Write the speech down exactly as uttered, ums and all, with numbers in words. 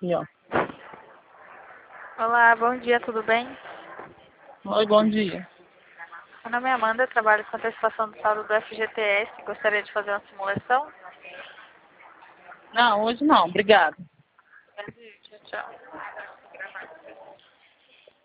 aqui, ó. Olá, bom dia, tudo bem? Oi, bom dia. Meu nome é Amanda, trabalho com antecipação do saldo do F G T S. Gostaria de fazer uma simulação? Não, hoje não, obrigado. Tchau, tchau.